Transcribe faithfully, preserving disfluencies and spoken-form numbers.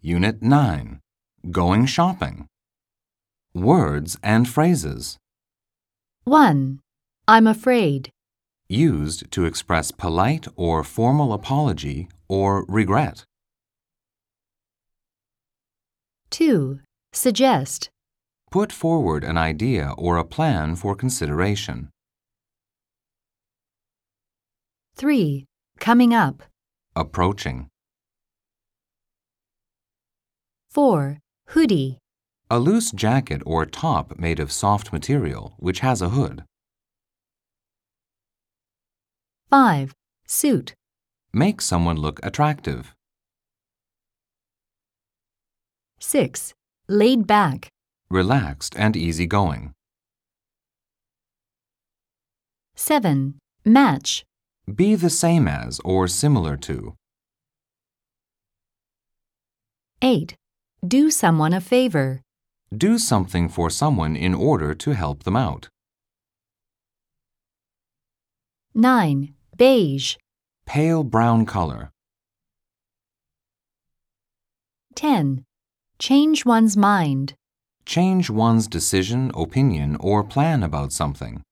Unit nine. Going shopping. Words and phrases. one. I'm afraid. Used to express polite or formal apology or regret. two. Suggest. Put forward an idea or a plan for consideration. three. Coming up. Approaching. four. Hoodie. A loose jacket or top made of soft material which has a hood. five. Suit. Make someone look attractive. six. Laid back. Relaxed and easygoing. seven. Match. Be the same as or similar to. eight. Do someone a favor. Do something for someone in order to help them out. nine. Beige. Pale brown color. ten. Change one's mind. Change one's decision, opinion, or plan about something.